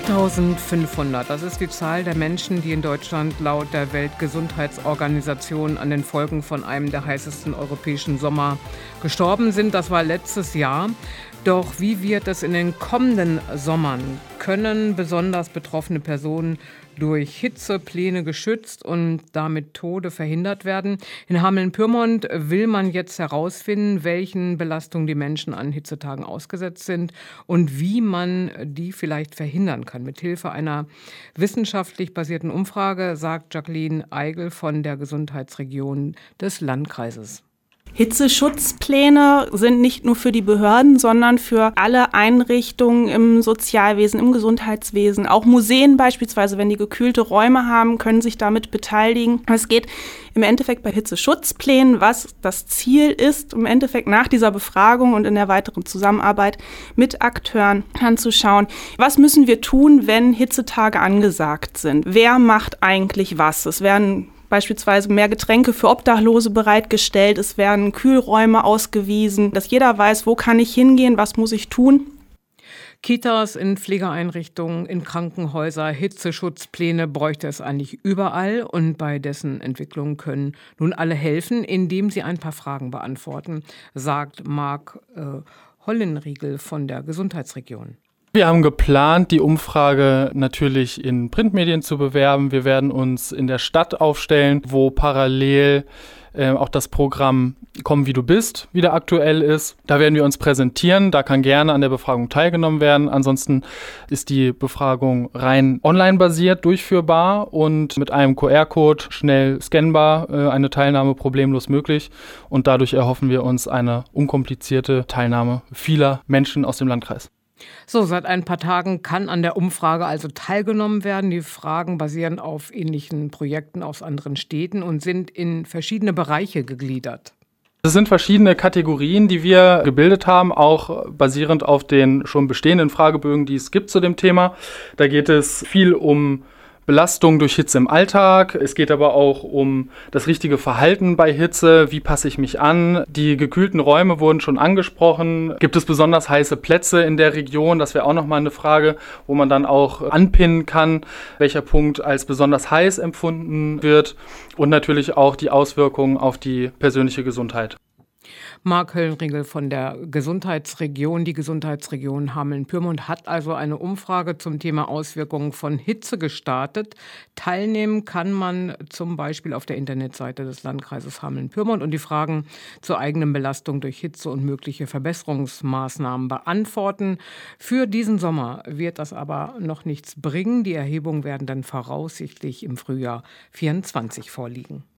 4.500, das ist die Zahl der Menschen, die in Deutschland laut der Weltgesundheitsorganisation an den Folgen von einem der heißesten europäischen Sommer gestorben sind. Das war letztes Jahr. Doch wie wird es in den kommenden Sommern? Können besonders betroffene Personen durch Hitzepläne geschützt und damit Tode verhindert werden? In Hameln-Pyrmont will man jetzt herausfinden, welchen Belastungen die Menschen an Hitzetagen ausgesetzt sind und wie man die vielleicht verhindern kann. Mithilfe einer wissenschaftlich basierten Umfrage, sagt Jacqueline Eigel von der Gesundheitsregion des Landkreises. Hitzeschutzpläne sind nicht nur für die Behörden, sondern für alle Einrichtungen im Sozialwesen, im Gesundheitswesen. Auch Museen beispielsweise, wenn die gekühlte Räume haben, können sich damit beteiligen. Es geht im Endeffekt bei Hitzeschutzplänen, was das Ziel ist, im Endeffekt nach dieser Befragung und in der weiteren Zusammenarbeit mit Akteuren anzuschauen, was müssen wir tun, wenn Hitzetage angesagt sind? Wer macht eigentlich was? Es werden beispielsweise mehr Getränke für Obdachlose bereitgestellt, es werden Kühlräume ausgewiesen, dass jeder weiß, wo kann ich hingehen, was muss ich tun. Kitas, in Pflegeeinrichtungen, in Krankenhäuser, Hitzeschutzpläne bräuchte es eigentlich überall und bei dessen Entwicklung können nun alle helfen, indem sie ein paar Fragen beantworten, sagt Marc Hollenriegel von der Gesundheitsregion. Wir haben geplant, die Umfrage natürlich in Printmedien zu bewerben. Wir werden uns in der Stadt aufstellen, wo parallel auch das Programm Komm wie du bist wieder aktuell ist. Da werden wir uns präsentieren. Da kann gerne an der Befragung teilgenommen werden. Ansonsten ist die Befragung rein online basiert durchführbar und mit einem QR-Code schnell scannbar, eine Teilnahme problemlos möglich. Und dadurch erhoffen wir uns eine unkomplizierte Teilnahme vieler Menschen aus dem Landkreis. So, seit ein paar Tagen kann an der Umfrage also teilgenommen werden. Die Fragen basieren auf ähnlichen Projekten aus anderen Städten und sind in verschiedene Bereiche gegliedert. Es sind verschiedene Kategorien, die wir gebildet haben, auch basierend auf den schon bestehenden Fragebögen, die es gibt zu dem Thema. Da geht es viel um Belastung durch Hitze im Alltag. Es geht aber auch um das richtige Verhalten bei Hitze. Wie passe ich mich an? Die gekühlten Räume wurden schon angesprochen. Gibt es besonders heiße Plätze in der Region? Das wäre auch nochmal eine Frage, wo man dann auch anpinnen kann, welcher Punkt als besonders heiß empfunden wird. Und natürlich auch die Auswirkungen auf die persönliche Gesundheit. Marc Hollenriegel von der Gesundheitsregion. Die Gesundheitsregion Hameln-Pyrmont hat also eine Umfrage zum Thema Auswirkungen von Hitze gestartet. Teilnehmen kann man zum Beispiel auf der Internetseite des Landkreises Hameln-Pyrmont und die Fragen zur eigenen Belastung durch Hitze und mögliche Verbesserungsmaßnahmen beantworten. Für diesen Sommer wird das aber noch nichts bringen. Die Erhebungen werden dann voraussichtlich im Frühjahr 2024 vorliegen.